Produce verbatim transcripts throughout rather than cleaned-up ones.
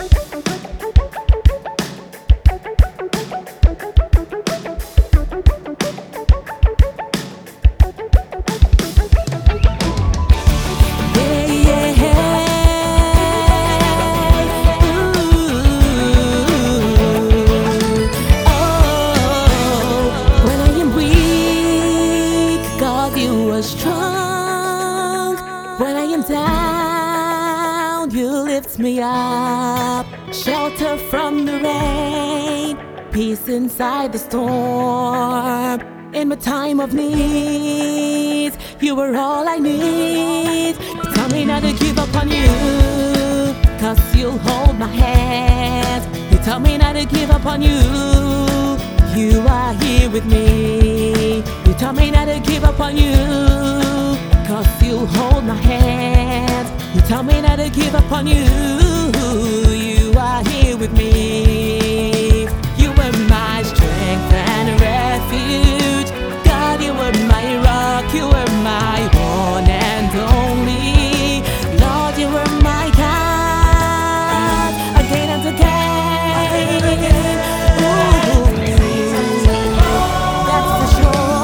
Strong when I am down, you lift me up. Shelter from the rain, peace inside the storm. In my time of need, you are all I need. You tell me not to give up on you, cause you'll hold my hand. You tell me not to give up on you, you are here with me. You tell me not to give up on you, cause you hold my hand. You tell me not to give up on you, you are here with me. You are my strength and refuge. God, you are my rock, you are my one and only. Lord, you are my God, again and again. Ooh, that's for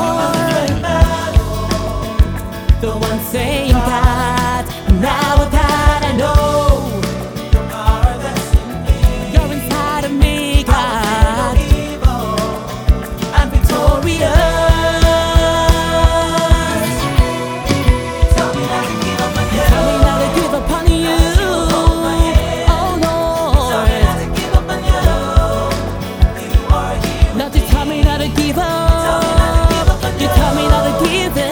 sure. The one saying God, now that I know you're inside of me, God. I'm victorious. Tell me not to give up on you. Tell me not to give up on you. Oh Lord, Lord, you tell me not to give up. You tell me not to give in.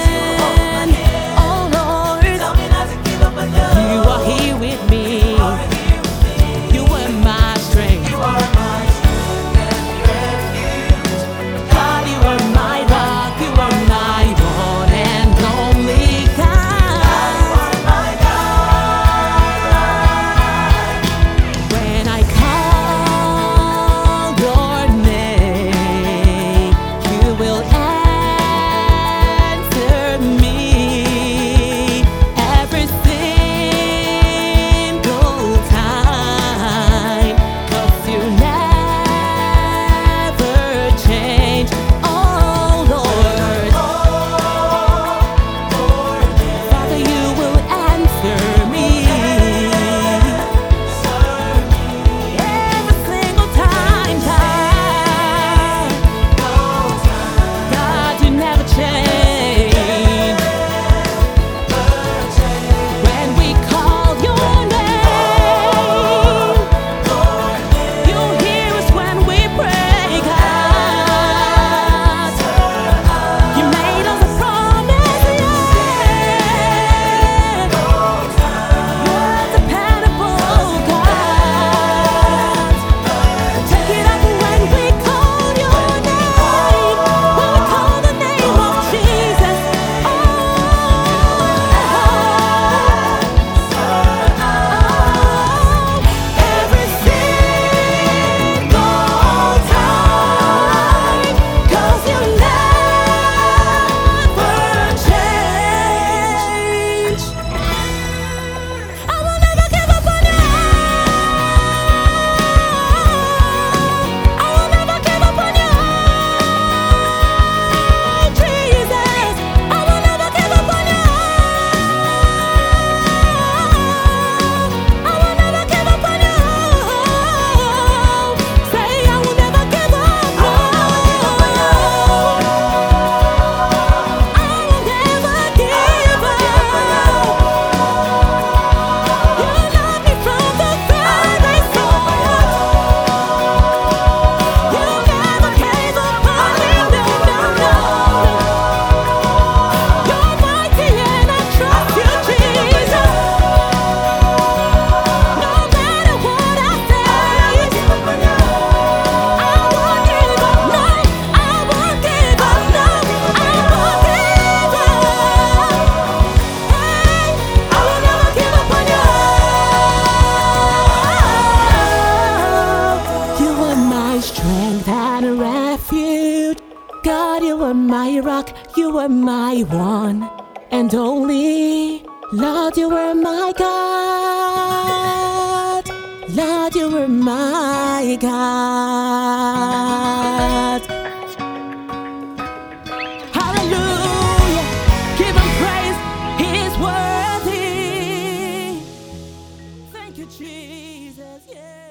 God, you are my rock, you are my one and only. Lord, you are my God. Lord, are my God. Hallelujah, give him praise, he is worthy. Thank you, Jesus, yeah.